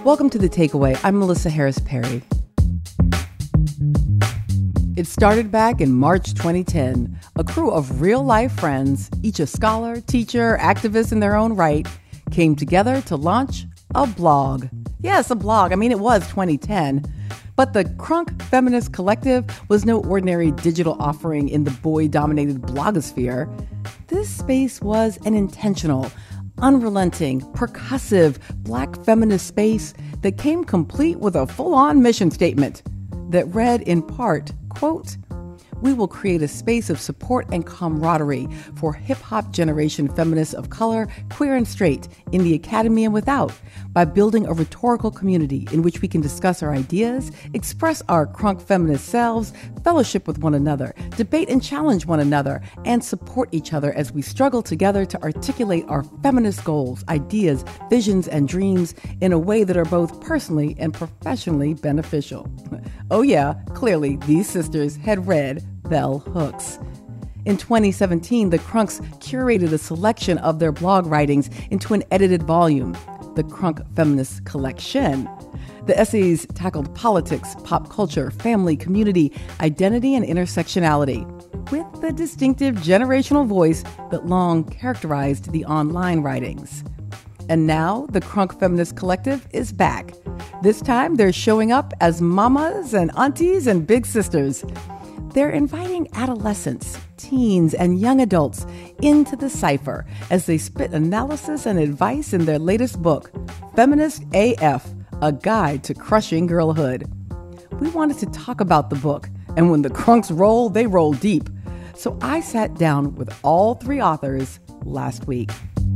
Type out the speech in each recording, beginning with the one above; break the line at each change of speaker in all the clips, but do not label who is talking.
Welcome to The Takeaway. I'm Melissa Harris Perry. It started back in March 2010. A crew of real-life friends, each a scholar, teacher, activist in their own right, came together to launch a blog. Yes, a blog. I mean, it was 2010. But the Crunk Feminist Collective was no ordinary digital offering in the boy-dominated blogosphere. This space was an intentional, unrelenting, percussive Black feminist space that came complete with a full-on mission statement that read in part, quote, "We will create a space of support and camaraderie for hip-hop generation feminists of color, queer and straight, in the academy and without, by building a rhetorical community in which we can discuss our ideas, express our crunk feminist selves, fellowship with one another, debate and challenge one another, and support each other as we struggle together to articulate our feminist goals, ideas, visions, and dreams in a way that are both personally and professionally beneficial." Oh yeah, clearly these sisters had read Bell Hooks. In 2017, the Crunks curated a selection of their blog writings into an edited volume, the Crunk Feminist Collection. The essays tackled politics, pop culture, family, community, identity, and intersectionality, with the distinctive generational voice that long characterized the online writings. And now the Crunk Feminist Collective is back. This time they're showing up as mamas and aunties and big sisters. They're inviting adolescents, teens, and young adults into the cipher as they spit analysis and advice in their latest book, Feminist AF, A Guide to Crushing Girlhood. We wanted to talk about the book, and when the Crunks roll, they roll deep. So I sat down with all three authors last week.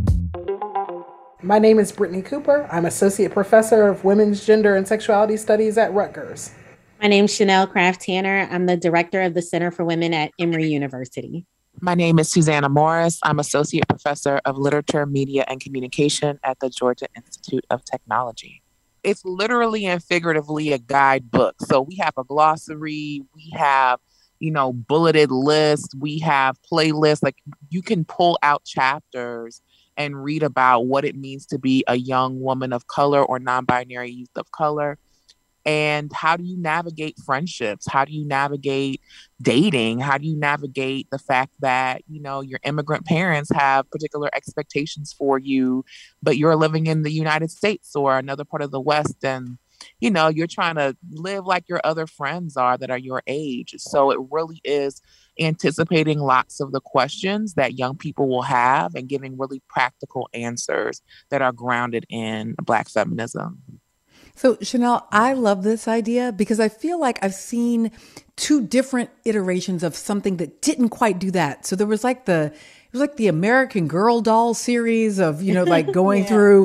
My name is Brittany Cooper. I'm Associate Professor of Women's Gender and Sexuality Studies at Rutgers.
My name is Chanel Craft Tanner. I'm the Director of the Center for Women at Emory University.
My name is Susanna Morris. I'm Associate Professor of Literature, Media, and Communication at the Georgia Institute of Technology. It's literally and figuratively a guidebook. So we have a glossary, we have, bulleted lists, we have playlists. Like, you can pull out chapters and read about what it means to be a young woman of color or non-binary youth of color. And how do you navigate friendships? How do you navigate dating? How do you navigate the fact that, your immigrant parents have particular expectations for you, but you're living in the United States or another part of the West, and, you're trying to live like your other friends are that are your age. So it really is anticipating lots of the questions that young people will have and giving really practical answers that are grounded in Black feminism.
So, Chanel, I love this idea because I feel like I've seen two different iterations of something that didn't quite do that. So there was the American Girl doll series of, going through,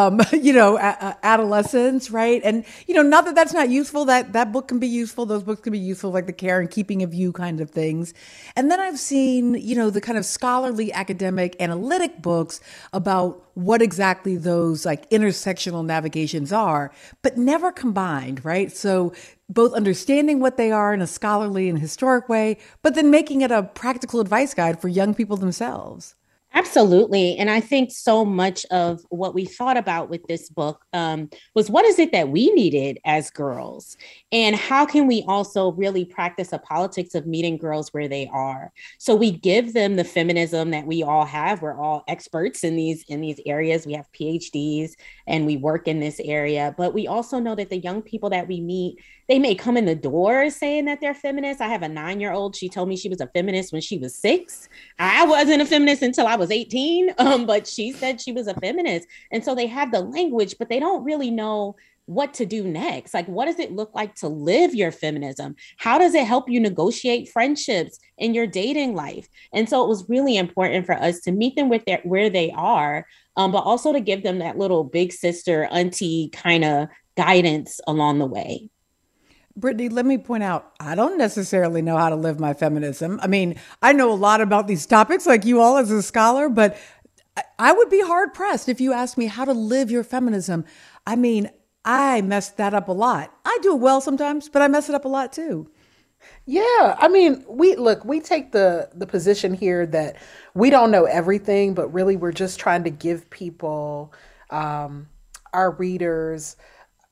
adolescence, right? And, not that that's not useful, that book can be useful. Those books can be useful, like the care and keeping of you kind of things. And then I've seen, the kind of scholarly, academic, analytic books about what exactly those like intersectional navigations are, but never combined, right? So both understanding what they are in a scholarly and historic way, but then making it a practical advice guide for young people themselves.
Absolutely. And I think so much of what we thought about with this book was what is it that we needed as girls? And how can we also really practice a politics of meeting girls where they are? So we give them the feminism that we all have. We're all experts in these areas. We have PhDs and we work in this area. But we also know that the young people that we meet, they may come in the door saying that they're feminists. I have a 9-year-old. She told me she was a feminist when she was 6. I wasn't a feminist until I was 18, but she said she was a feminist. And so they have the language, but they don't really know what to do next. Like, what does it look like to live your feminism? How does it help you negotiate friendships in your dating life? And so it was really important for us to meet them where they are, but also to give them that little big sister, auntie kind of guidance along the way.
Brittany, let me point out, I don't necessarily know how to live my feminism. I mean, I know a lot about these topics like you all as a scholar, but I would be hard pressed if you asked me how to live your feminism. I mean, I messed that up a lot. I do it well sometimes, but I mess it up a lot too.
Yeah, I mean, we take the position here that we don't know everything, but really we're just trying to give people, our readers,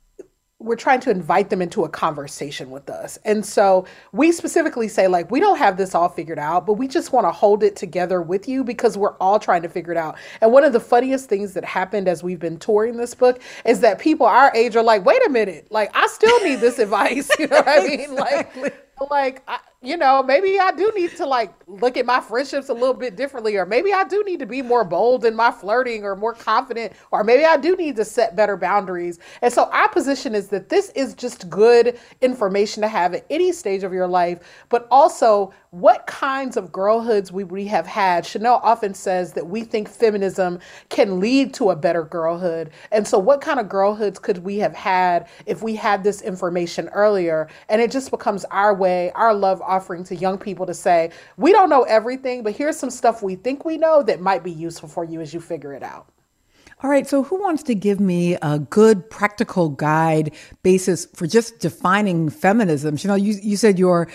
we're trying to invite them into a conversation with us. And so we specifically say, like, we don't have this all figured out, but we just want to hold it together with you because we're all trying to figure it out. And one of the funniest things that happened as we've been touring this book is that people our age are like, wait a minute, like, I still need this advice. You know what I mean? Maybe I do need to like look at my friendships a little bit differently, or maybe I do need to be more bold in my flirting or more confident, or maybe I do need to set better boundaries. And so our position is that this is just good information to have at any stage of your life, but also what kinds of girlhoods we have had. Chanel often says that we think feminism can lead to a better girlhood. And so what kind of girlhoods could we have had if we had this information earlier? And it just becomes our way, our love offering to young people to say, we don't know everything, but here's some stuff we think we know that might be useful for you as you figure it out.
All right. So who wants to give me a good practical guide basis for just defining feminism? You know, you said you're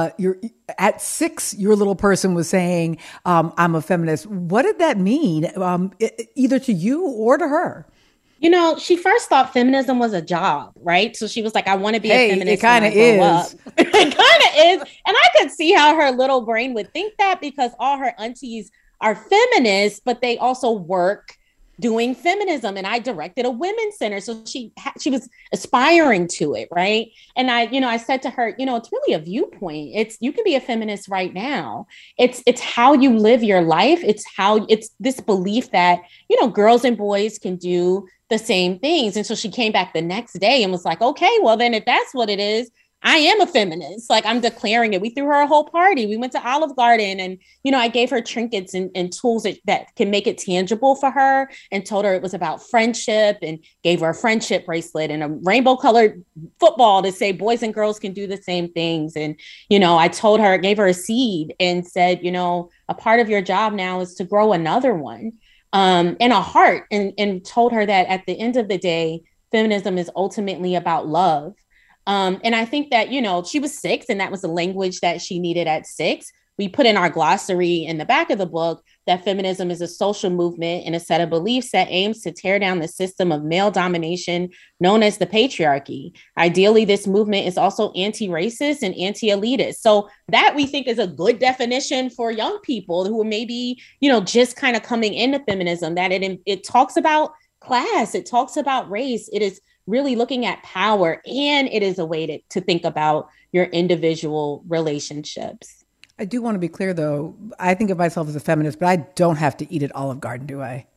at 6, your little person was saying, I'm a feminist. What did that mean? Either to you or to her?
You know, she first thought feminism was a job, right? So she was like, I want to be a feminist.
It kind of is.
It kind of is. And I could see how her little brain would think that because all her aunties are feminists, but they also work doing feminism. And I directed a women's center. So she was aspiring to it, right? And I said to her, it's really a viewpoint. You can be a feminist right now. It's how you live your life. It's this belief that, girls and boys can do the same things. And so she came back the next day and was like, okay, well then if that's what it is, I am a feminist. Like, I'm declaring it. We threw her a whole party. We went to Olive Garden and, I gave her trinkets and tools that can make it tangible for her, and told her it was about friendship, and gave her a friendship bracelet and a rainbow colored football to say boys and girls can do the same things. And, I told her, gave her a seed and said, a part of your job now is to grow another one, and a heart, and told her that at the end of the day, feminism is ultimately about love. And I think that, she was 6 and that was the language that she needed at 6. We put in our glossary in the back of the book that feminism is a social movement and a set of beliefs that aims to tear down the system of male domination known as the patriarchy. Ideally, this movement is also anti-racist and anti-elitist. So that we think is a good definition for young people who are maybe, just kind of coming into feminism, that it talks about class, it talks about race, it is really looking at power, and it is a way to think about your individual relationships.
I do want to be clear, though. I think of myself as a feminist, but I don't have to eat at Olive Garden, do I?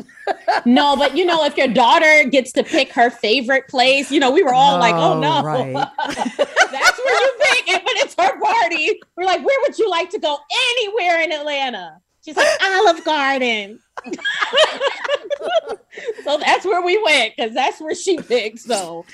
No, but if your daughter gets to pick her favorite place, we were all like, oh no,
right.
That's where you pick it, but it's her party. We're like, where would you like to go? Anywhere in Atlanta. She's like, Olive Garden. So that's where we went, because that's where she picked. So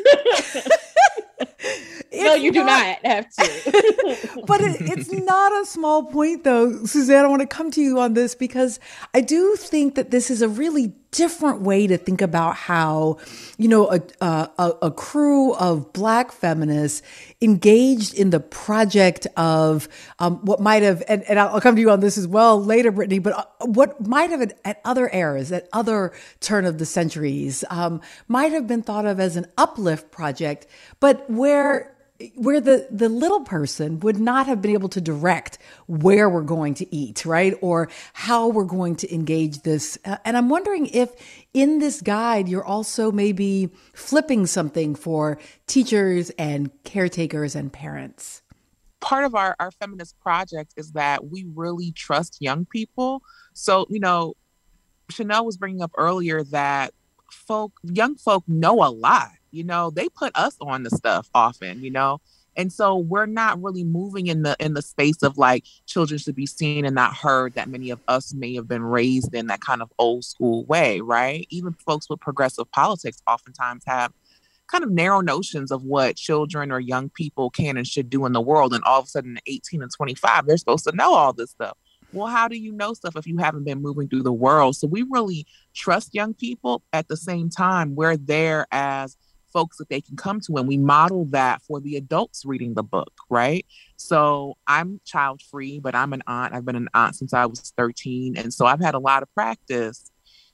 no, you do not have to.
But it's not a small point, though, Suzanne. I want to come to you on this because I do think that this is a really different way to think about how, a crew of Black feminists engaged in the project of what might have, and I'll come to you on this as well later, Brittany, but what might have at other eras, at other turn of the centuries, might have been thought of as an uplift project, but where the little person would not have been able to direct where we're going to eat, right? Or how we're going to engage this. And I'm wondering if in this guide, you're also maybe flipping something for teachers and caretakers and parents.
Part of our feminist project is that we really trust young people. So, Chanel was bringing up earlier that young folk know a lot. They put us on the stuff often, and so we're not really moving in the space of like children should be seen and not heard that many of us may have been raised in that kind of old school way, right? Even folks with progressive politics oftentimes have kind of narrow notions of what children or young people can and should do in the world. And all of a sudden, 18 and 25, they're supposed to know all this stuff. Well, how do you know stuff if you haven't been moving through the world? So we really trust young people. At the same time, we're there as folks that they can come to, and we model that for the adults reading the book, right? So I'm child free, but I'm an aunt. I've been an aunt since I was 13. And so I've had a lot of practice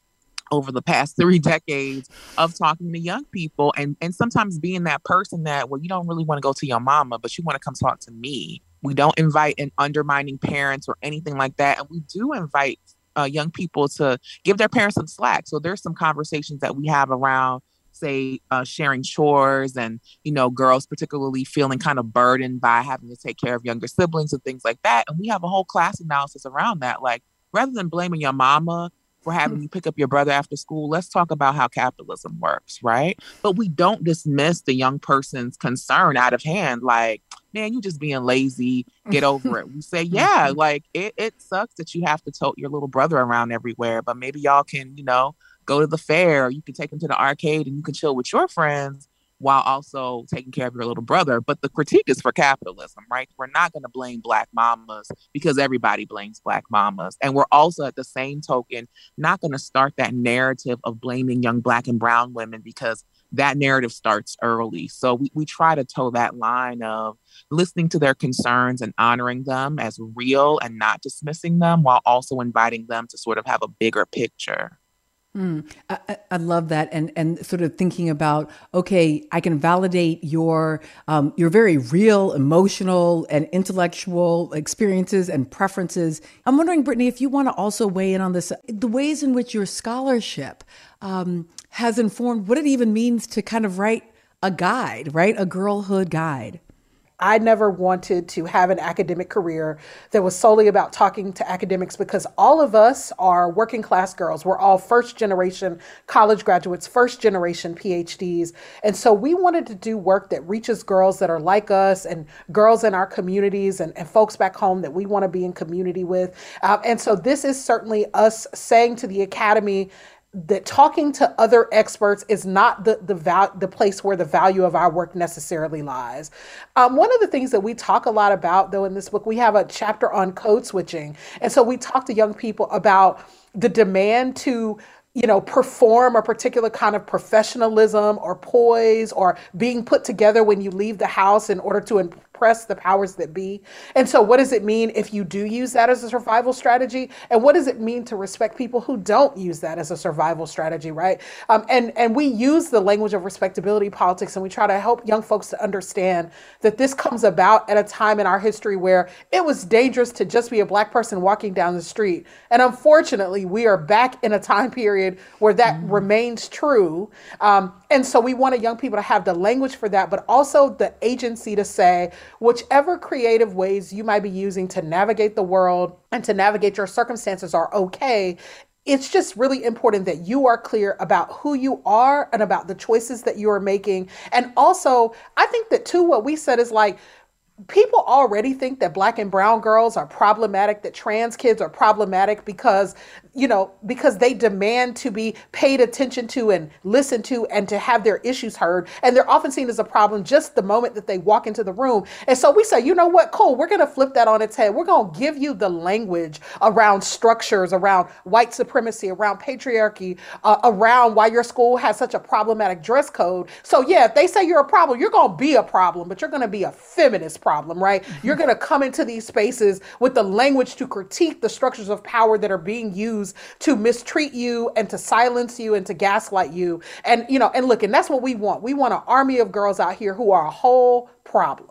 over the past 3 decades of talking to young people and sometimes being that person that, well, you don't really want to go to your mama, but you want to come talk to me. We don't invite an undermining parents or anything like that. And we do invite young people to give their parents some slack. So there's some conversations that we have around, say, sharing chores and, girls particularly feeling kind of burdened by having to take care of younger siblings and things like that. And we have a whole class analysis around that. Like, rather than blaming your mama for having you pick up your brother after school, let's talk about how capitalism works, right? But we don't dismiss the young person's concern out of hand, like, man, you just being lazy, get over it. We say, yeah, like it sucks that you have to tote your little brother around everywhere, but maybe y'all can, go to the fair, or you can take him to the arcade and you can chill with your friends while also taking care of your little brother. But the critique is for capitalism, right? We're not going to blame Black mamas because everybody blames Black mamas. And we're also, at the same token, not going to start that narrative of blaming young Black and brown women, because that narrative starts early. So we try to toe that line of listening to their concerns and honoring them as real and not dismissing them, while also inviting them to sort of have a bigger picture.
I love that. And sort of thinking about, okay, I can validate your very real, emotional and intellectual experiences and preferences. I'm wondering, Brittany, if you want to also weigh in on this, the ways in which your scholarship has informed what it even means to kind of write a guide, right? A girlhood guide.
I never wanted to have an academic career that was solely about talking to academics, because all of us are working class girls. We're all first generation college graduates, first generation PhDs. And so we wanted to do work that reaches girls that are like us and girls in our communities and folks back home that we want to be in community with. And so this is certainly us saying to the Academy that talking to other experts is not the place where the value of our work necessarily lies. One of the things that we talk a lot about, though, in this book, we have a chapter on code switching. And so we talk to young people about the demand to perform a particular kind of professionalism or poise or being put together when you leave the house in order to impress the powers that be. And so what does it mean if you do use that as a survival strategy? And what does it mean to respect people who don't use that as a survival strategy, right? And we use the language of respectability politics, and we try to help young folks to understand that this comes about at a time in our history where it was dangerous to just be a Black person walking down the street. And unfortunately, we are back in a time period where that remains true. And so we wanted young people to have the language for that, but also the agency to say, whichever creative ways you might be using to navigate the world and to navigate your circumstances are okay. It's just really important that you are clear about who you are and about the choices that you are making. And also, I think that too, what we said is like, people already think that Black and brown girls are problematic, that trans kids are problematic because they demand to be paid attention to and listened to and to have their issues heard. And they're often seen as a problem just the moment that they walk into the room. And so we say, you know what, cool, we're going to flip that on its head. We're going to give you the language around structures, around white supremacy, around patriarchy, around why your school has such a problematic dress code. So yeah, if they say you're a problem, you're going to be a problem, but you're going to be a feminist problem, right? You're going to come into these spaces with the language to critique the structures of power that are being used to mistreat you and to silence you and to gaslight you. And, and look, and that's what we want. We want an army of girls out here who are a whole problem.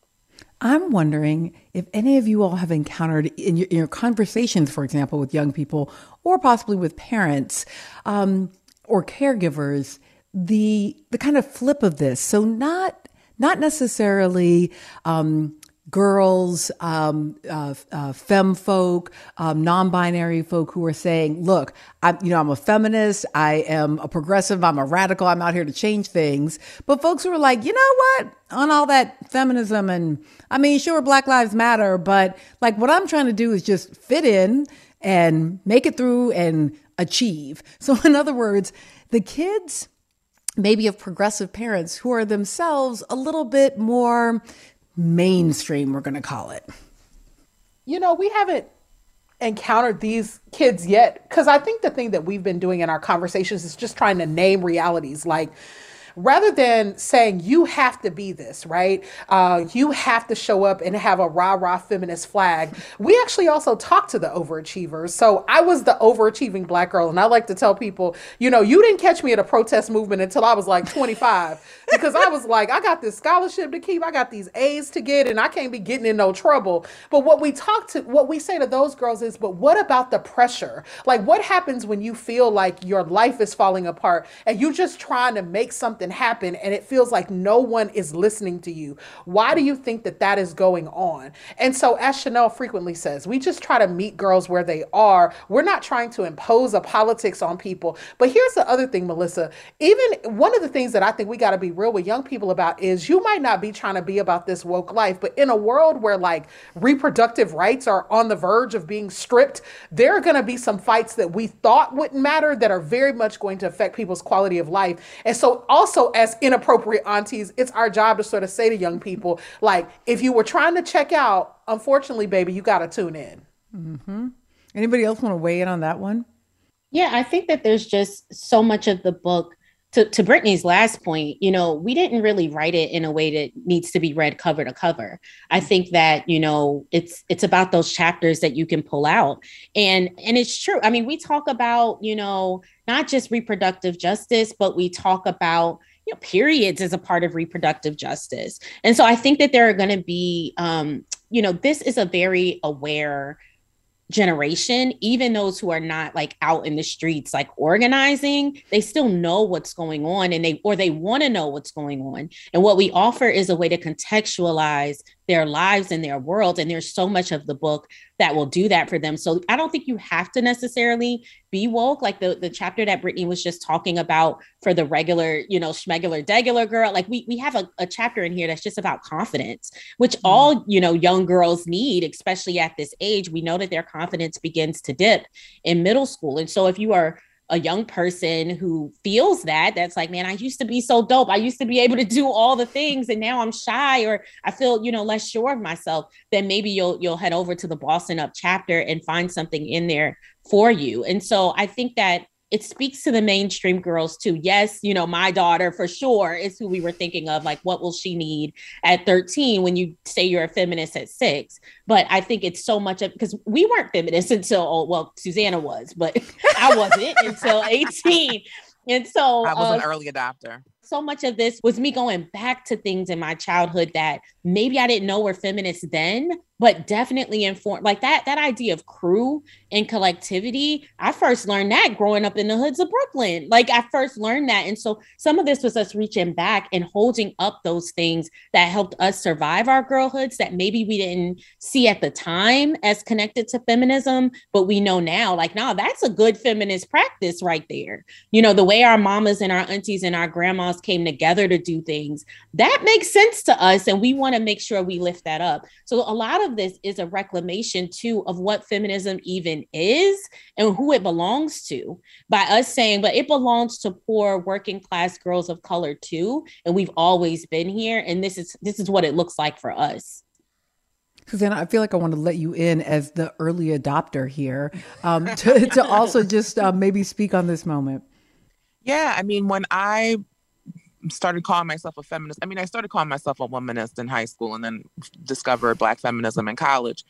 I'm wondering if any of you all have encountered in your conversations, for example, with young people or possibly with parents or caregivers, the kind of flip of this. So not necessarily girls, femme folk, non-binary folk who are saying, look, I'm a feminist, I am a progressive, I'm a radical, I'm out here to change things. But folks who are like, you know what, on all that feminism and sure, Black Lives Matter, but like what I'm trying to do is just fit in and make it through and achieve. So in other words, the kids maybe of progressive parents who are themselves a little bit more mainstream, we're going to call it.
We haven't encountered these kids yet, because I think the thing that we've been doing in our conversations is just trying to name realities. Like, rather than saying you have to be this, right? You have to show up and have a rah-rah feminist flag. We actually also talk to the overachievers. So I was the overachieving Black girl, and I like to tell people, you didn't catch me at a protest movement until I was like 25, because I was like, I got this scholarship to keep, I got these A's to get, and I can't be getting in no trouble. But what we say to those girls is, but what about the pressure? Like, what happens when you feel like your life is falling apart and you're just trying to make something happen and it feels like no one is listening to you? Why do you think that is going on? And so, as Chanel frequently says, we just try to meet girls where they are. We're not trying to impose a politics on people. But here's the other thing, Melissa. Even one of the things that I think we got to be real with young people about is, you might not be trying to be about this woke life, but in a world where like reproductive rights are on the verge of being stripped, there are going to be some fights that we thought wouldn't matter that are very much going to affect people's quality of life. And so also, as inappropriate aunties, it's our job to sort of say to young people, like, if you were trying to check out, unfortunately, baby, you got to tune in.
Mm-hmm. Anybody else want to weigh in on that one?
Yeah, I think that there's just so much of the book. To Brittany's last point, we didn't really write it in a way that needs to be read cover to cover. I think that, it's about those chapters that you can pull out. And it's true. I mean, we talk about, not just reproductive justice, but we talk about, periods as a part of reproductive justice. And so I think that there are going to be, this is a very aware generation. Even those who are not like out in the streets like organizing, they still know what's going on, and they want to know what's going on. And what we offer is a way to contextualize their lives and their world. And there's so much of the book that will do that for them. So I don't think you have to necessarily be woke, like the chapter that Brittany was just talking about for the regular, schmegular, degular girl. Like we have a chapter in here that's just about confidence, which all, young girls need, especially at this age. We know that their confidence begins to dip in middle school. And so if you are a young person who feels that's like, man, I used to be so dope. I used to be able to do all the things, and now I'm shy, or I feel, less sure of myself, then maybe you'll head over to the Bossing Up chapter and find something in there for you. And so I think that it speaks to the mainstream girls too. Yes, my daughter for sure is who we were thinking of. Like, what will she need at 13 when you say you're a feminist at 6? But I think it's so much of, because we weren't feminists until, Susanna was, but I wasn't until 18. And so
I was an early adopter.
So much of this was me going back to things in my childhood that maybe I didn't know were feminist then, but definitely informed. Like that idea of crew and collectivity, I first learned that growing up in the hoods of Brooklyn. Like I first learned that. And so some of this was us reaching back and holding up those things that helped us survive our girlhoods that maybe we didn't see at the time as connected to feminism, but we know now, like, no, that's a good feminist practice right there. The way our mamas and our aunties and our grandmas came together to do things, that makes sense to us. And we want to make sure we lift that up. So a lot of this is a reclamation too of what feminism even is and who it belongs to, by us saying, but it belongs to poor working class girls of color too. And we've always been here. And this is what it looks like for us.
Susanna, I feel like I want to let you in as the early adopter here to also just maybe speak on this moment.
Yeah, I mean, when I started calling myself a feminist, I started calling myself a womanist in high school and then discovered Black feminism in college.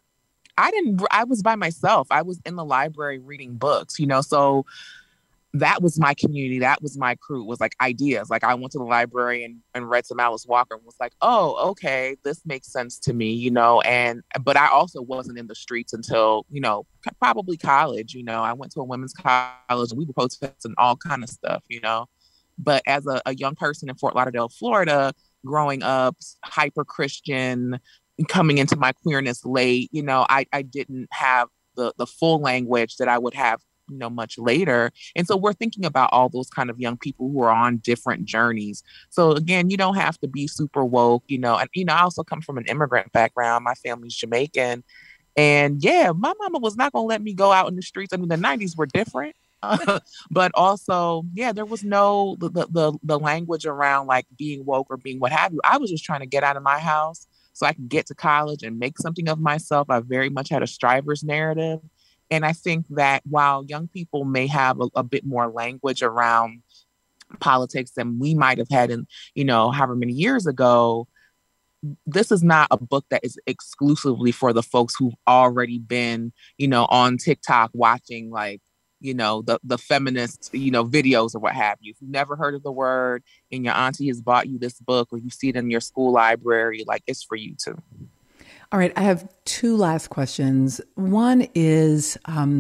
I was by myself. I was in the library reading books, so that was my community. That was my crew. It was like ideas. Like I went to the library and read some Alice Walker and was like, oh, okay, this makes sense to me, but I also wasn't in the streets until, probably college. I went to a women's college and we were protesting all kind of stuff, But as a young person in Fort Lauderdale, Florida, growing up, hyper Christian, coming into my queerness late, I didn't have the full language that I would have, much later. And so we're thinking about all those kind of young people who are on different journeys. So again, you don't have to be super woke, and, I also come from an immigrant background. My family's Jamaican. And yeah, my mama was not going to let me go out in the streets. The 90s were different. But also, yeah, there was no the language around like being woke or being what have you. I was just trying to get out of my house so I could get to college and make something of myself. I very much had a striver's narrative. And I think that while young people may have a bit more language around politics than we might have had in, however many years ago. This is not a book that is exclusively for the folks who've already been, on TikTok watching the feminist, videos or what have you. If you've never heard of the word and your auntie has bought you this book or you see it in your school library, it's for you too.
All right. I have two last questions. One is,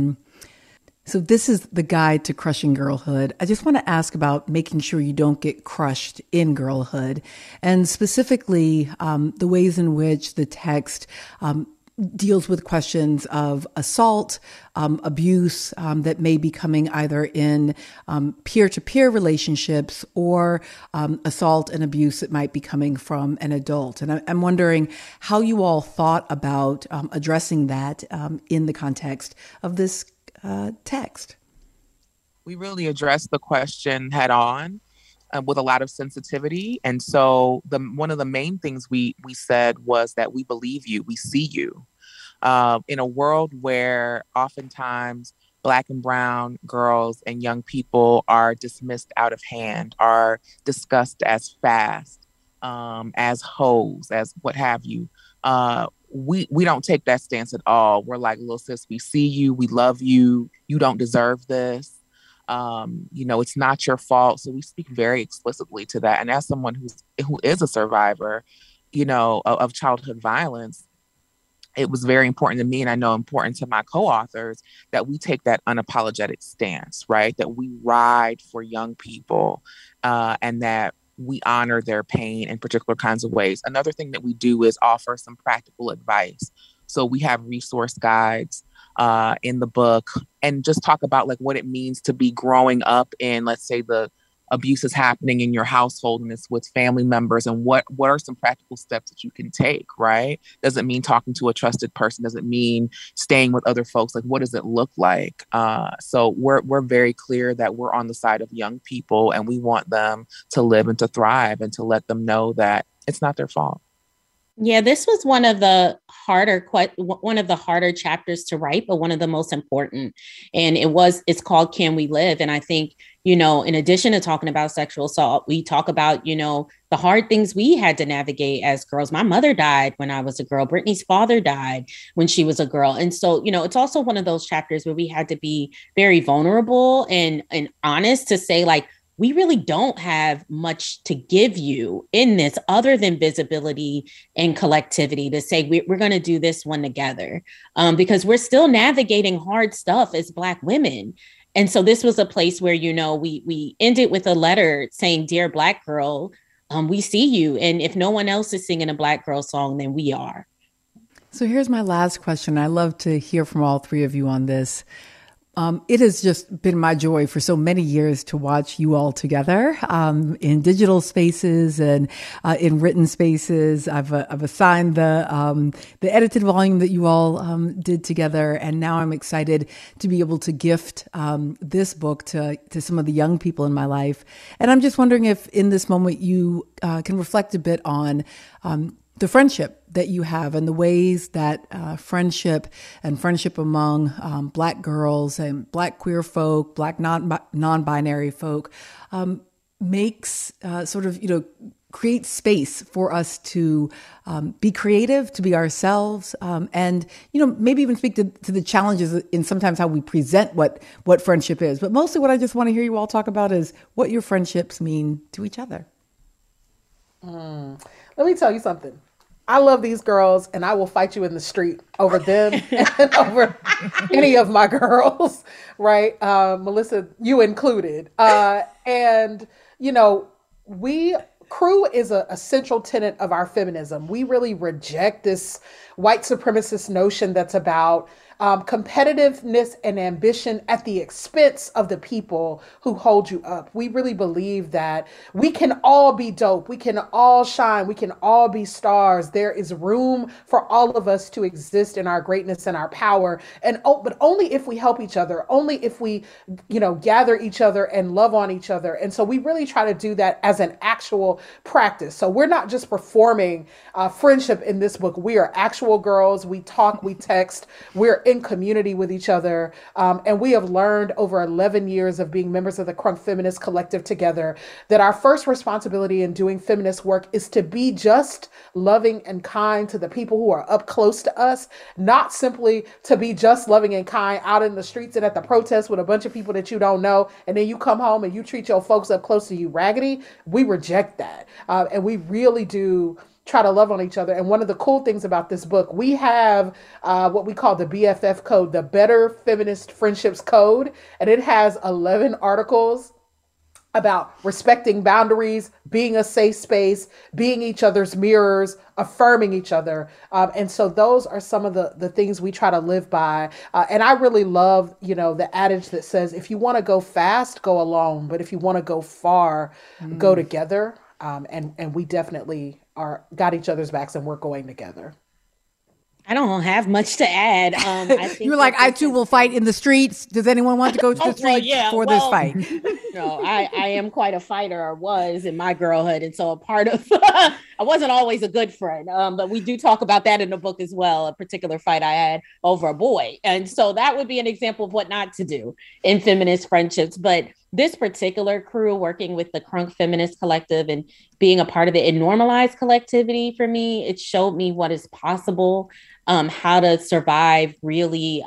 so this is the guide to crushing girlhood. I just want to ask about making sure you don't get crushed in girlhood, and specifically the ways in which the text deals with questions of assault, abuse that may be coming either in peer-to-peer relationships or assault and abuse that might be coming from an adult. And I'm wondering how you all thought about addressing that in the context of this text.
We really addressed the question head on with a lot of sensitivity. And so one of the main things we said was that we believe you, we see you. In a world where oftentimes Black and brown girls and young people are dismissed out of hand, are discussed as fast, as hoes, as what have you. We don't take that stance at all. We're like, little sis, we see you, we love you, you don't deserve this. It's not your fault. So we speak very explicitly to that. And as someone who is a survivor, of childhood violence, it was very important to me, and I know important to my co-authors, that we take that unapologetic stance, right? That we ride for young people and that we honor their pain in particular kinds of ways. Another thing that we do is offer some practical advice. So we have resource guides in the book and just talk about what it means to be growing up in, let's say, the abuse is happening in your household and it's with family members, and what are some practical steps that you can take, right? Does it mean talking to a trusted person? Does it mean staying with other folks? What does it look like? So we're very clear that we're on the side of young people and we want them to live and to thrive and to let them know that it's not their fault.
Yeah, this was one of the harder chapters to write, but one of the most important. And it's called Can We Live? And I think, in addition to talking about sexual assault, we talk about, the hard things we had to navigate as girls. My mother died when I was a girl. Brittany's father died when she was a girl. And so, it's also one of those chapters where we had to be very vulnerable and honest to say, we really don't have much to give you in this other than visibility and collectivity to say we're going to do this one together because we're still navigating hard stuff as Black women. And so this was a place where, we ended with a letter saying, "Dear Black girl, we see you. And if no one else is singing a Black girl song, then we are."
So here's my last question. I love to hear from all three of you on this. It has just been my joy for so many years to watch you all together in digital spaces and in written spaces. I've assigned the edited volume that you all did together, and now I'm excited to be able to gift this book to some of the young people in my life. And I'm just wondering if in this moment you can reflect a bit on the friendship that you have and the ways that friendship among Black girls and Black queer folk, Black non-binary folk makes create space for us to be creative, to be ourselves, and maybe even speak to the challenges in sometimes how we present what friendship is. But mostly what I just want to hear you all talk about is what your friendships mean to each other.
Let me tell you something. I love these girls and I will fight you in the street over them and over any of my girls, right? Melissa, you included. Crew is a central tenet of our feminism. We really reject this white supremacist notion that's about competitiveness and ambition at the expense of the people who hold you up. We really believe that we can all be dope. We can all shine. We can all be stars. There is room for all of us to exist in our greatness and our power. But only if we help each other, only if we, gather each other and love on each other. And so we really try to do that as an actual practice. So we're not just performing friendship in this book. We are actual girls. We talk, we text, we're in community with each other. And we have learned over 11 years of being members of the Crunk Feminist Collective together that our first responsibility in doing feminist work is to be just, loving, and kind to the people who are up close to us, not simply to be just, loving, and kind out in the streets and at the protests with a bunch of people that you don't know, and then you come home and you treat your folks up close to you raggedy. We reject that. And we really do try to love on each other. And one of the cool things about this book, we have what we call the BFF code, the Better Feminist Friendships Code. And it has 11 articles about respecting boundaries, being a safe space, being each other's mirrors, affirming each other. And so those are some of the things we try to live by. And I really love, the adage that says, if you want to go fast, go alone. But if you want to go far, go together. And we definitely got each other's backs and we're going together.
I don't have much to add. I think
you're like, I too will fight in the streets. Does anyone want to go to the streets for this fight?
No, I am quite a fighter, or was in my girlhood. And so a part of, I wasn't always a good friend, but we do talk about that in the book as well, a particular fight I had over a boy. And so that would be an example of what not to do in feminist friendships. But this particular crew, working with the Crunk Feminist Collective and being a part of it, it normalized collectivity for me. It showed me what is possible, how to survive really,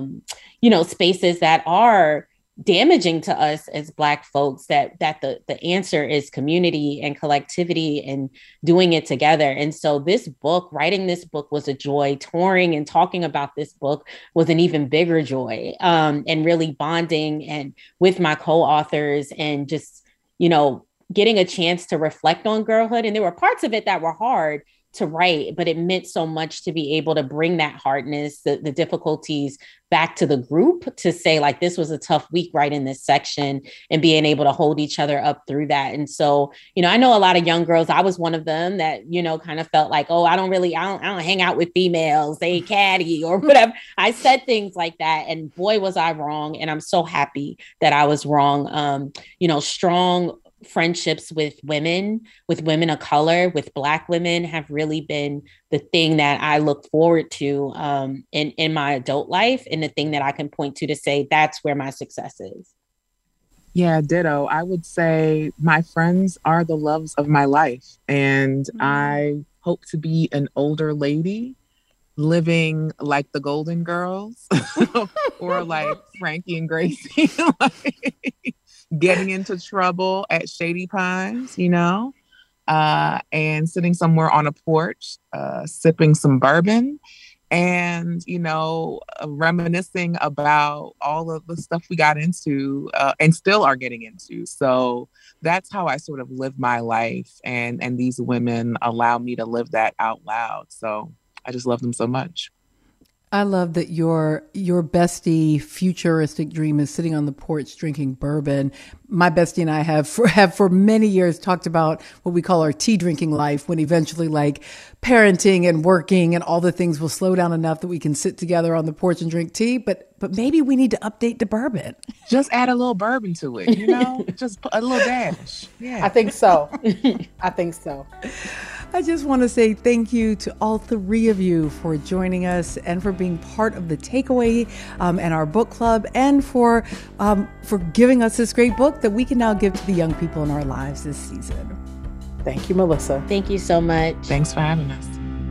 spaces that are damaging to us as Black folks, that the answer is community and collectivity and doing it together. And so writing this book was a joy. Touring and talking about this book was an even bigger joy, and really bonding and with my co-authors and just, getting a chance to reflect on girlhood. And there were parts of it that were hard to write, but it meant so much to be able to bring that hardness, the difficulties back to the group, to say, like, this was a tough week writing this section, and being able to hold each other up through that. And so, I know a lot of young girls, I was one of them that, kind of felt like, oh, I don't hang out with females, they catty or whatever. I said things like that, and boy, was I wrong. And I'm so happy that I was wrong. Strong friendships with women of color, with Black women, have really been the thing that I look forward to in my adult life, and the thing that I can point to say that's where my success is.
Yeah, ditto. I would say my friends are the loves of my life, and I hope to be an older lady living like the Golden Girls or like Frankie and Gracie, getting into trouble at Shady Pines, and sitting somewhere on a porch, sipping some bourbon and, reminiscing about all of the stuff we got into and still are getting into. So that's how I sort of live my life. And these women allow me to live that out loud. So I just love them so much.
I love that your bestie futuristic dream is sitting on the porch drinking bourbon. My bestie and I have for many years talked about what we call our tea drinking life, when eventually, like, parenting and working and all the things will slow down enough that we can sit together on the porch and drink tea. But maybe we need to update the bourbon.
Just add a little bourbon to it, just put a little dash. Yeah,
I think so. I think so.
I just want to say thank you to all three of you for joining us and for being part of the Takeaway and our book club, and for giving us this great book that we can now give to the young people in our lives this season.
Thank you, Melissa.
Thank you so much.
Thanks for having us.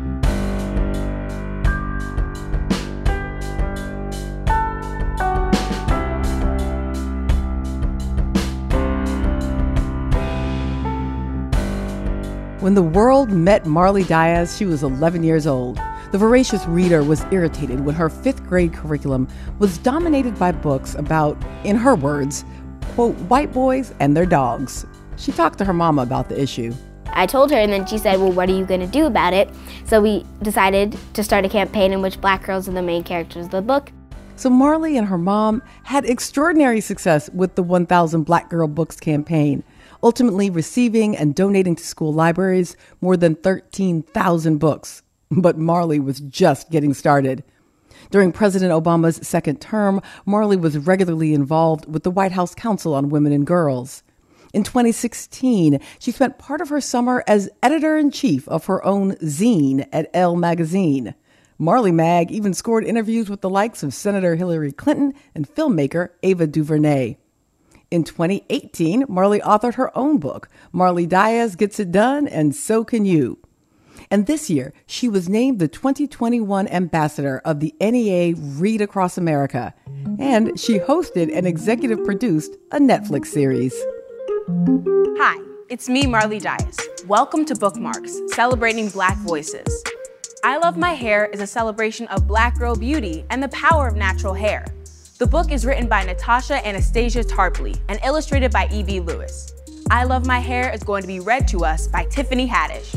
When the world met Marley Dias, she was 11 years old. The voracious reader was irritated when her 5th grade curriculum was dominated by books about, in her words, quote, white boys and their dogs. She talked to her mama about the issue.
I told her, and then she said, well, what are you going to do about it? So we decided to start a campaign in which Black girls are the main characters of the book.
So Marley and her mom had extraordinary success with the 1,000 Black Girl Books campaign, ultimately receiving and donating to school libraries more than 13,000 books. But Marley was just getting started. During President Obama's second term, Marley was regularly involved with the White House Council on Women and Girls. In 2016, she spent part of her summer as editor-in-chief of her own zine at Elle magazine. Marley Mag even scored interviews with the likes of Senator Hillary Clinton and filmmaker Ava DuVernay. In 2018, Marley authored her own book, Marley Dias Gets It Done, and So Can You. And this year, she was named the 2021 ambassador of the NEA Read Across America. And she hosted and executive produced a Netflix series.
Hi, it's me, Marley Dias. Welcome to Bookmarks, celebrating Black voices. I Love My Hair is a celebration of Black girl beauty and the power of natural hair. The book is written by Natasha Anastasia Tarpley and illustrated by E.B. Lewis. I Love My Hair is going to be read to us by Tiffany Haddish.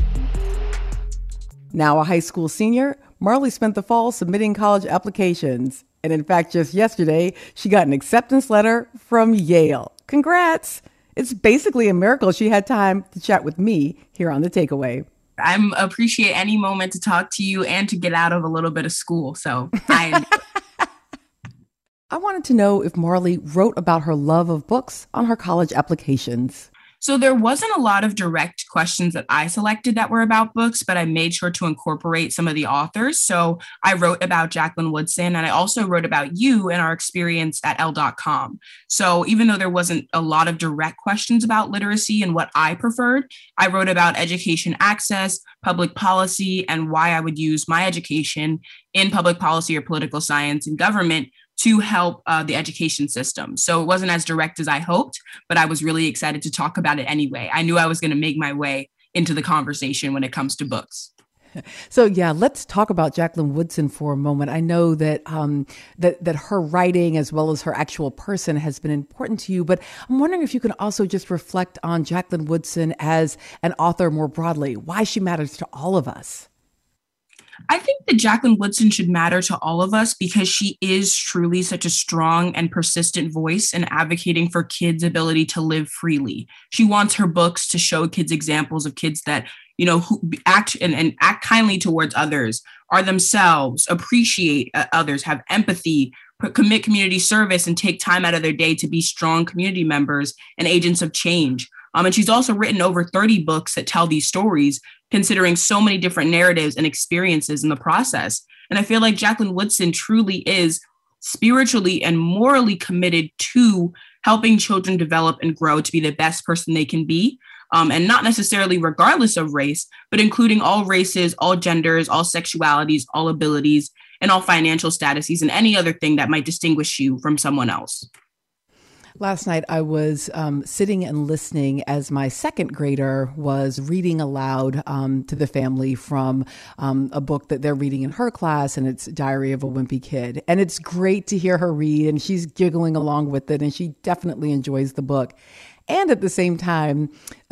Now a high school senior, Marley spent the fall submitting college applications. And in fact, just yesterday, she got an acceptance letter from Yale. Congrats! It's basically a miracle she had time to chat with me here on The Takeaway.
I appreciate any moment to talk to you and to get out of a little bit of school. So I
wanted to know if Marley wrote about her love of books on her college applications.
So there wasn't a lot of direct questions that I selected that were about books, but I made sure to incorporate some of the authors. So I wrote about Jacqueline Woodson, and I also wrote about you and our experience at Elle.com. So even though there wasn't a lot of direct questions about literacy and what I preferred, I wrote about education access, public policy, and why I would use my education in public policy or political science and government to help the education system. So it wasn't as direct as I hoped, but I was really excited to talk about it anyway. I knew I was going to make my way into the conversation when it comes to books.
So yeah, let's talk about Jacqueline Woodson for a moment. I know that that her writing as well as her actual person has been important to you, but I'm wondering if you can also just reflect on Jacqueline Woodson as an author more broadly, why she matters to all of us.
I think that Jacqueline Woodson should matter to all of us because she is truly such a strong and persistent voice in advocating for kids' ability to live freely. She wants her books to show kids examples of kids that, you know, who act and act kindly towards others, are themselves, appreciate others, have empathy, commit community service, and take time out of their day to be strong community members and agents of change. And she's also written over 30 books that tell these stories, considering so many different narratives and experiences in the process. And I feel like Jacqueline Woodson truly is spiritually and morally committed to helping children develop and grow to be the best person they can be. And not necessarily regardless of race, but including all races, all genders, all sexualities, all abilities, and all financial statuses, and any other thing that might distinguish you from someone else.
Last night, I was sitting and listening as my second grader was reading aloud to the family from a book that they're reading in her class, and it's Diary of a Wimpy Kid. And it's great to hear her read, and she's giggling along with it, and she definitely enjoys the book. And at the same time,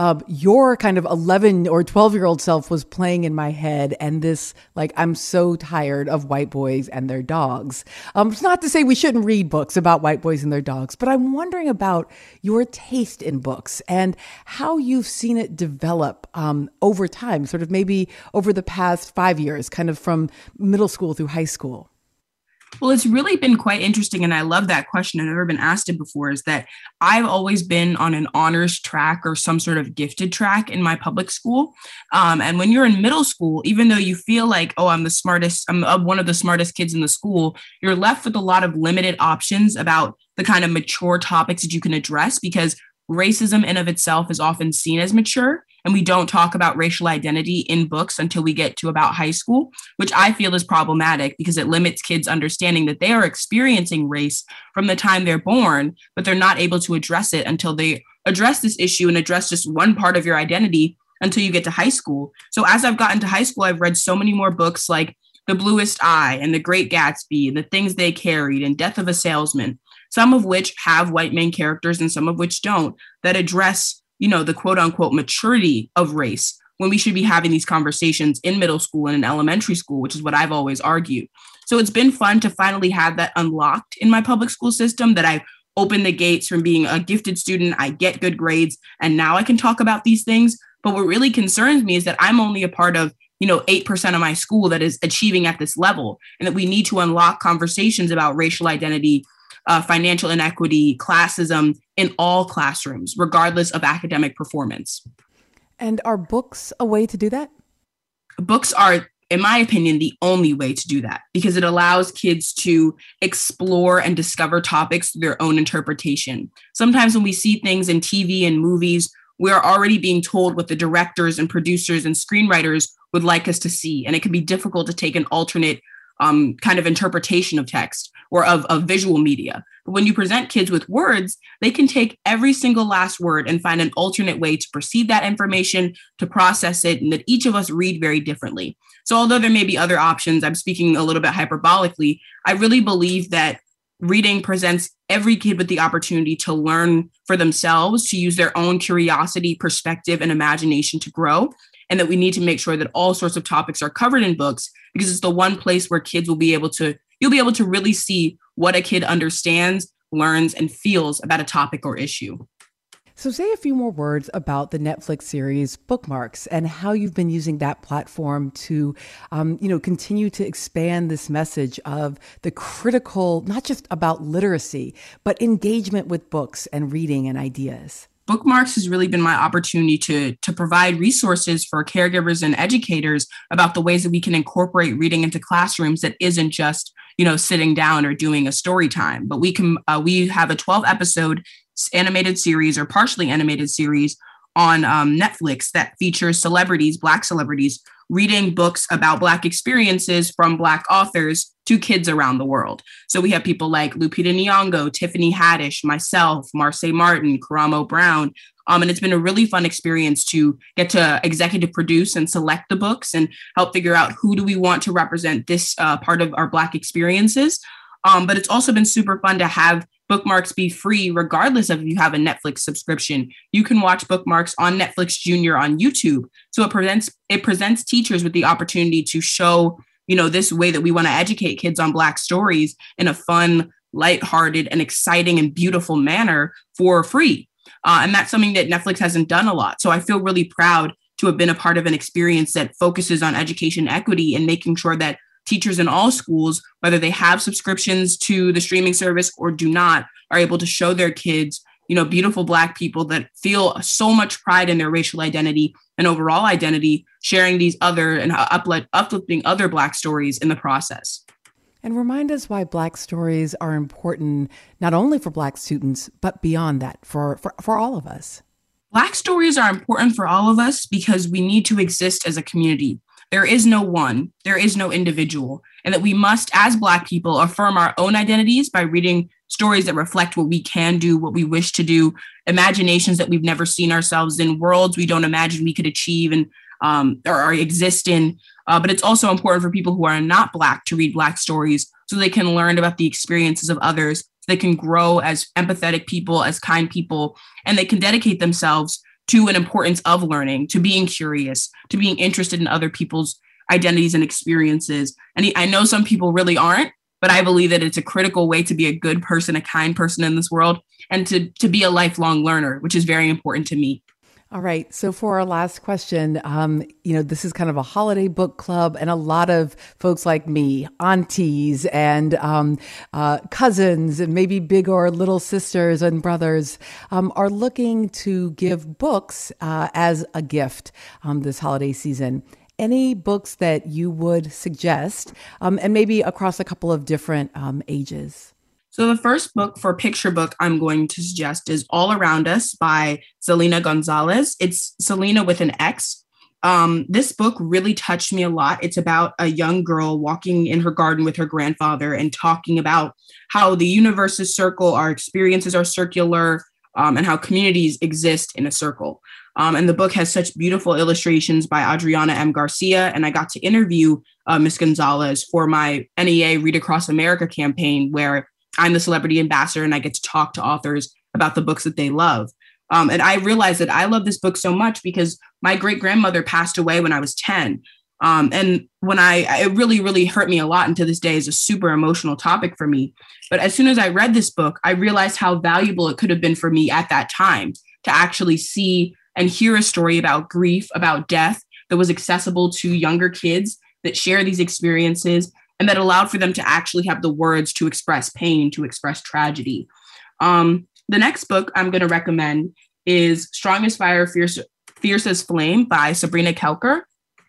your kind of 11 or 12-year-old self was playing in my head. And this, like, I'm so tired of white boys and their dogs. It's not to say we shouldn't read books about white boys and their dogs, but I'm wondering about your taste in books and how you've seen it develop over time, sort of maybe over the past 5 years, kind of from middle school through high school.
Well, it's really been quite interesting, and I love that question. I've never been asked it before, is that I've always been on an honors track or some sort of gifted track in my public school. And when you're in middle school, even though you feel like, oh, I'm one of the smartest kids in the school, you're left with a lot of limited options about the kind of mature topics that you can address, because racism in of itself is often seen as mature. And we don't talk about racial identity in books until we get to about high school, which I feel is problematic because it limits kids' understanding that they are experiencing race from the time they're born, but they're not able to address it until they address this issue and address just one part of your identity until you get to high school. So as I've gotten to high school, I've read so many more books like The Bluest Eye and The Great Gatsby and The Things They Carried and Death of a Salesman, some of which have white main characters and some of which don't, that address, you know, the quote unquote maturity of race when we should be having these conversations in middle school and in elementary school, which is what I've always argued. So it's been fun to finally have that unlocked in my public school system, that I've opened the gates from being a gifted student, I get good grades, and now I can talk about these things. But what really concerns me is that I'm only a part of, 8% of my school that is achieving at this level, and that we need to unlock conversations about racial identity, financial inequity, classism in all classrooms, regardless of academic performance.
And are books a way to do that?
Books are in my opinion, the only way to do that, because it allows kids to explore and discover topics through their own interpretation. Sometimes when we see things in TV and movies, we are already being told what the directors and producers and screenwriters would like us to see. And it can be difficult to take an alternate kind of interpretation of text or of visual media. But when you present kids with words, they can take every single last word and find an alternate way to perceive that information, to process it, and that each of us read very differently. So although there may be other options, I'm speaking a little bit hyperbolically, I really believe that reading presents every kid with the opportunity to learn for themselves, to use their own curiosity, perspective, and imagination to grow. And that we need to make sure that all sorts of topics are covered in books, because it's the one place where kids will be able to, you'll be able to really see what a kid understands, learns, and feels about a topic or issue.
So say a few more words about the Netflix series Bookmarks and how you've been using that platform to, continue to expand this message of the critical, not just about literacy, but engagement with books and reading and ideas.
Bookmarks has really been my opportunity to provide resources for caregivers and educators about the ways that we can incorporate reading into classrooms that isn't just, sitting down or doing a story time, but we have a 12-episode animated series or partially animated series on Netflix that features celebrities, Black celebrities, reading books about Black experiences from Black authors to kids around the world. So we have people like Lupita Nyong'o, Tiffany Haddish, myself, Marsai Martin, Karamo Brown. And it's been a really fun experience to get to executive produce and select the books and help figure out who do we want to represent this part of our Black experiences. But it's also been super fun to have Bookmarks be free, regardless of if you have a Netflix subscription. You can watch Bookmarks on Netflix Junior on YouTube. So it presents teachers with the opportunity to show, this way that we want to educate kids on Black stories in a fun, lighthearted, and exciting and beautiful manner for free. And that's something that Netflix hasn't done a lot. So I feel really proud to have been a part of an experience that focuses on education equity and making sure that teachers in all schools, whether they have subscriptions to the streaming service or do not, are able to show their kids, beautiful Black people that feel so much pride in their racial identity and overall identity, sharing these other and uplifting other Black stories in the process.
And remind us why Black stories are important, not only for Black students, but beyond that, for all of us.
Black stories are important for all of us because we need to exist as a community. There is no one, there is no individual, and that we must, as Black people, affirm our own identities by reading stories that reflect what we can do, what we wish to do, imaginations that we've never seen ourselves in, worlds we don't imagine we could achieve and or exist in. But it's also important for people who are not Black to read Black stories so they can learn about the experiences of others, so they can grow as empathetic people, as kind people, and they can dedicate themselves to an importance of learning, to being curious, to being interested in other people's identities and experiences. And I know some people really aren't, but I believe that it's a critical way to be a good person, a kind person in this world, and to be a lifelong learner, which is very important to me.
All right. So for our last question, this is kind of a holiday book club, and a lot of folks like me, aunties and cousins and maybe big or little sisters and brothers are looking to give books as a gift this holiday season. Any books that you would suggest, and maybe across a couple of different ages?
So the first book for picture book I'm going to suggest is All Around Us by Selena Gonzalez. It's Selena with an X. This book really touched me a lot. It's about a young girl walking in her garden with her grandfather and talking about how the universe is circle, our experiences are circular, and how communities exist in a circle. And the book has such beautiful illustrations by Adriana M. Garcia. And I got to interview Ms. Gonzalez for my NEA Read Across America campaign, where I'm the celebrity ambassador and I get to talk to authors about the books that they love. And I realized that I love this book so much because my great grandmother passed away when I was 10. And when it really, really hurt me a lot. And to this day is a super emotional topic for me. But as soon as I read this book, I realized how valuable it could have been for me at that time to actually see and hear a story about grief, about death that was accessible to younger kids that share these experiences and that allowed for them to actually have the words to express pain, to express tragedy. The next book I'm going to recommend is Strong as Fire, Fierce as Flame by Sabrina Kelker.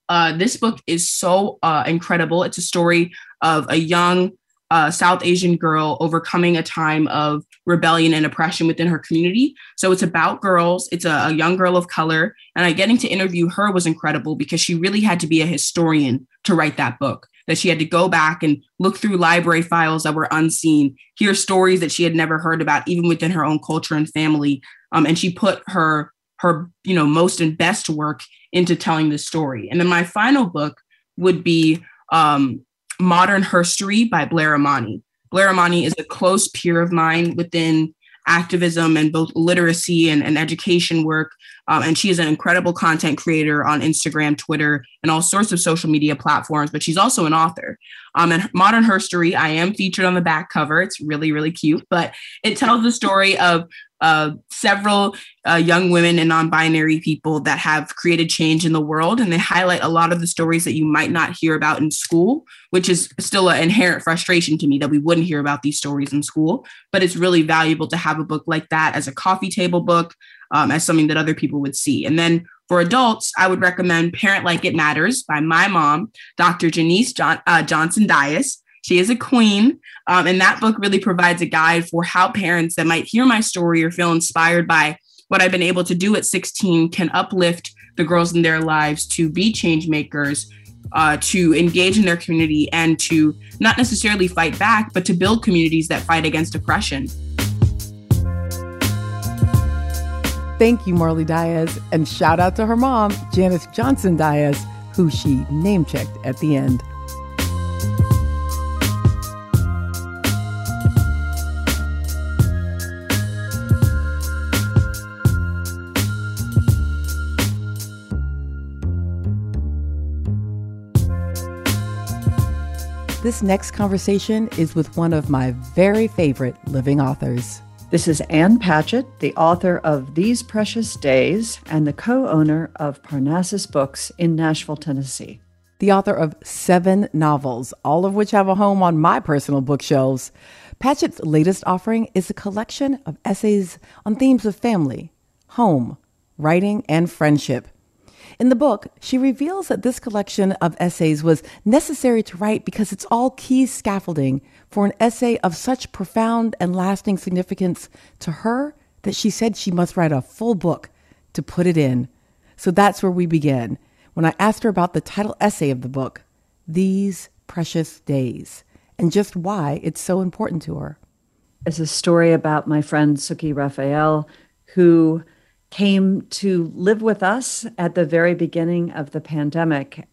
This book is so incredible. It's a story of a young South Asian girl overcoming a time of rebellion and oppression within her community. So it's about girls. It's a young girl of color. And getting to interview her was incredible because she really had to be a historian to write that book, that she had to go back and look through library files that were unseen, hear stories that she had never heard about, even within her own culture and family. And she put her most and best work into telling this story. And then my final book would be Modern Herstory by Blair Imani. Blair Imani is a close peer of mine within activism and both literacy and education work. And she is an incredible content creator on Instagram, Twitter, and all sorts of social media platforms, but she's also an author. And Modern Herstory, I am featured on the back cover. It's really, really cute, but it tells the story of several young women and non-binary people that have created change in the world. And they highlight a lot of the stories that you might not hear about in school, which is still an inherent frustration to me that we wouldn't hear about these stories in school. But it's really valuable to have a book like that as a coffee table book, as something that other people would see. And then for adults, I would recommend Parent Like It Matters by my mom, Dr. Janice Johnson Dias. She is a queen. And that book really provides a guide for how parents that might hear my story or feel inspired by what I've been able to do at 16 can uplift the girls in their lives to be change makers, to engage in their community, and to not necessarily fight back, but to build communities that fight against oppression.
Thank you, Marley Dias, and shout out to her mom, Janice Johnson Dias, who she name-checked at the end. This next conversation is with one of my very favorite living authors.
This is Ann Patchett, the author of These Precious Days and the co-owner of Parnassus Books in Nashville, Tennessee.
The author of 7 novels, all of which have a home on my personal bookshelves. Patchett's latest offering is a collection of essays on themes of family, home, writing, and friendship. In the book, she reveals that this collection of essays was necessary to write because it's all key scaffolding for an essay of such profound and lasting significance to her that she said she must write a full book to put it in. So that's where we begin, when I asked her about the title essay of the book, These Precious Days, and just why it's so important to her.
It's a story about my friend Suki Raphael, who came to live with us at the very beginning of the pandemic.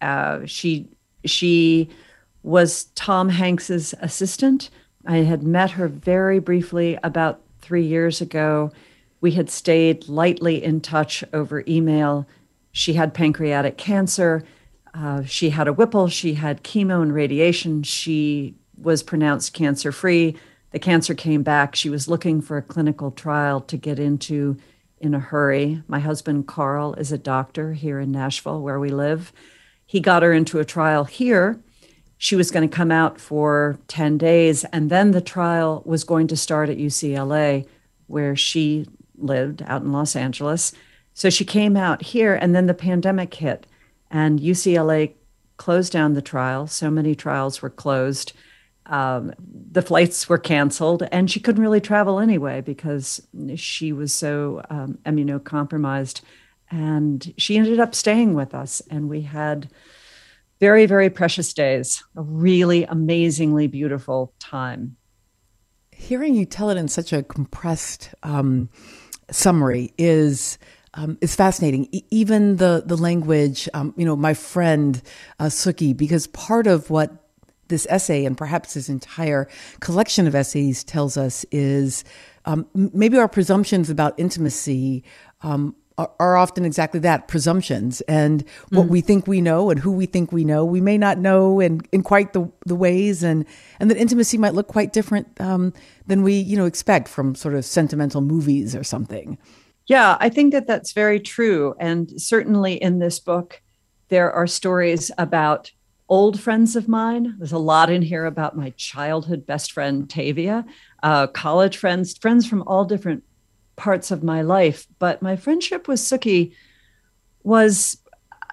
She was Tom Hanks's assistant. I had met her very briefly about 3 years ago. We had stayed lightly in touch over email. She had pancreatic cancer. She had a Whipple. She had chemo and radiation. She was pronounced cancer-free. The cancer came back. She was looking for a clinical trial to get into in a hurry. My husband, Carl, is a doctor here in Nashville, where we live. He got her into a trial here. She was going to come out for 10 days, and then the trial was going to start at UCLA, where she lived out in Los Angeles. So she came out here, and then the pandemic hit, and UCLA closed down the trial. So many trials were closed. The flights were canceled, and she couldn't really travel anyway because she was so immunocompromised. And she ended up staying with us, and we had very, very precious days, a really amazingly beautiful time.
Hearing you tell it in such a compressed summary is fascinating. Even the language, my friend Suki, because part of what this essay and perhaps this entire collection of essays tells us is maybe our presumptions about intimacy are often exactly that, presumptions. And what we think we know and who we think we know, we may not know in quite the ways, and that intimacy might look quite different than we expect from sort of sentimental movies or something.
Yeah, I think that that's very true. And certainly in this book, there are stories about old friends of mine. There's a lot in here about my childhood best friend, Tavia, college friends from all different parts of my life. But my friendship with Suki was,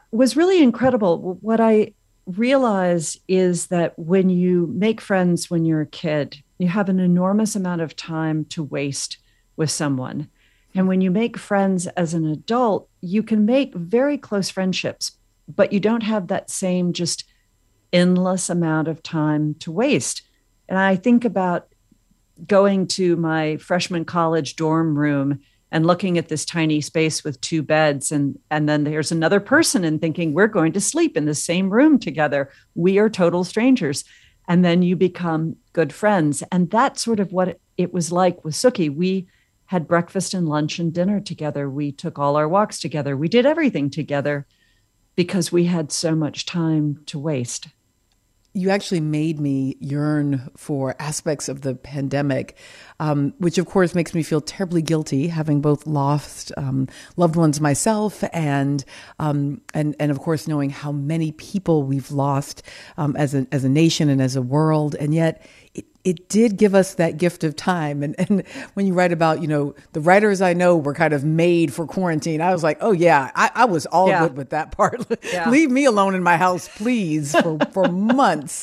was really incredible. What I realize is that when you make friends when you're a kid, you have an enormous amount of time to waste with someone. And when you make friends as an adult, you can make very close friendships, but you don't have that same just endless amount of time to waste. And I think about going to my freshman college dorm room and looking at this tiny space with 2 beds, and then there's another person, and thinking, we're going to sleep in the same room together. We are total strangers. And then you become good friends. And that's sort of what it was like with Sookie. We had breakfast and lunch and dinner together. We took all our walks together. We did everything together because we had so much time to waste.
You actually made me yearn for aspects of the pandemic, which of course makes me feel terribly guilty, having both lost loved ones myself, and of course knowing how many people we've lost as a nation and as a world, and yet it did give us that gift of time. And when you write about, the writers I know were kind of made for quarantine, I was like, oh yeah, I was all good with that part. Yeah. Leave me alone in my house, please, for months.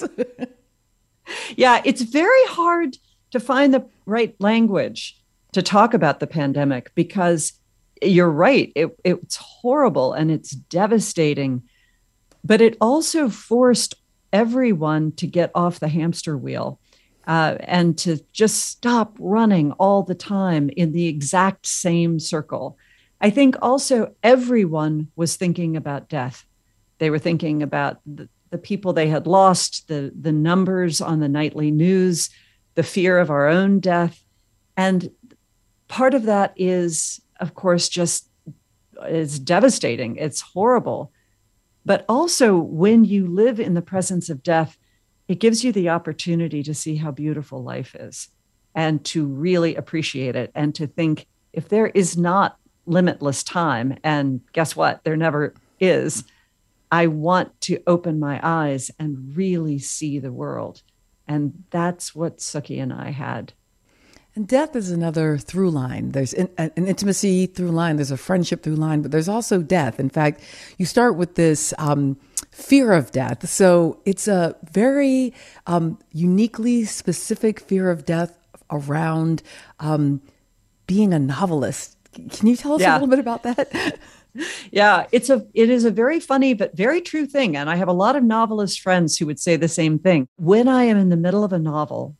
Yeah, it's very hard to find the right language to talk about the pandemic, because you're right, it's horrible and it's devastating, but it also forced everyone to get off the hamster wheel. And to just stop running all the time in the exact same circle. I think also everyone was thinking about death. They were thinking about the people they had lost, the numbers on the nightly news, the fear of our own death. And part of that is, of course, it's devastating. It's horrible. But also, when you live in the presence of death, it gives you the opportunity to see how beautiful life is and to really appreciate it, and to think, if there is not limitless time, and guess what? There never is. I want to open my eyes and really see the world. And that's what Sookie and I had.
And death is another through line. There's an intimacy through line. There's a friendship through line, but there's also death. In fact, you start with this fear of death. So it's a very uniquely specific fear of death around being a novelist. Can you tell us a little bit about that?
Yeah, it is a very funny but very true thing. And I have a lot of novelist friends who would say the same thing. When I am in the middle of a novel,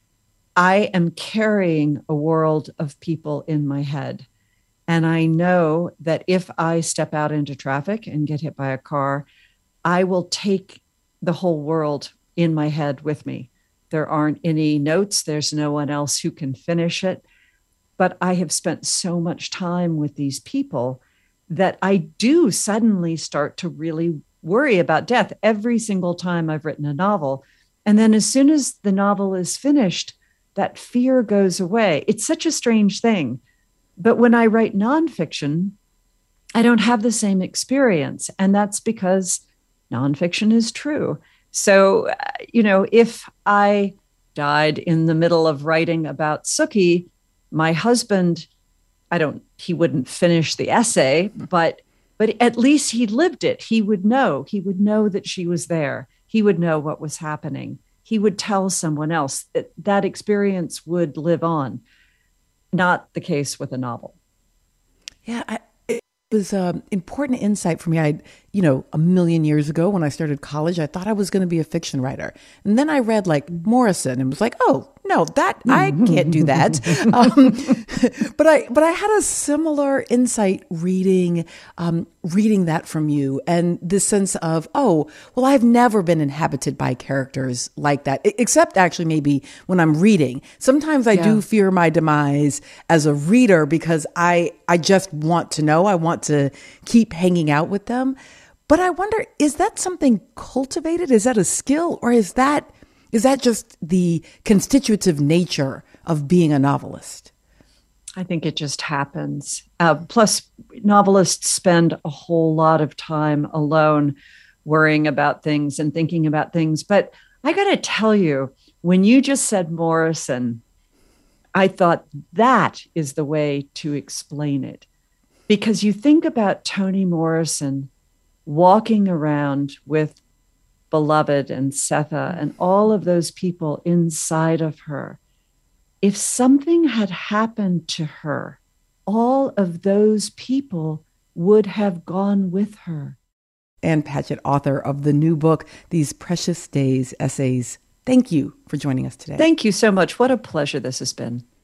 I am carrying a world of people in my head. And I know that if I step out into traffic and get hit by a car, I will take the whole world in my head with me. There aren't any notes. There's no one else who can finish it. But I have spent so much time with these people that I do suddenly start to really worry about death every single time I've written a novel. And then as soon as the novel is finished, that fear goes away. It's such a strange thing. But when I write nonfiction, I don't have the same experience. And that's because nonfiction is true. So, if I died in the middle of writing about Sookie, my husband, he wouldn't finish the essay, but at least he lived it. He would know that she was there. He would know what was happening. He would tell someone else. That experience would live on. Not the case with a novel.
Yeah, it was an important insight for me. A million years ago when I started college, I thought I was going to be a fiction writer. And then I read Morrison and was like, oh, no, I can't do that. But I had a similar insight reading that from you, and this sense of, oh, well, I've never been inhabited by characters like that, except actually maybe when I'm reading. Sometimes I do fear my demise as a reader because I just want to know. I want to keep hanging out with them. But I wonder, is that something cultivated? Is that a skill? Or is that just the constitutive nature of being a novelist?
I think it just happens. Plus, novelists spend a whole lot of time alone worrying about things and thinking about things. But I got to tell you, when you just said Morrison, I thought that is the way to explain it. Because you think about Toni Morrison walking around with Beloved and Setha and all of those people inside of her. If something had happened to her, all of those people would have gone with her.
Ann Patchett, author of the new book, These Precious Days Essays. Thank you for joining us today.
Thank you so much. What a pleasure this has been.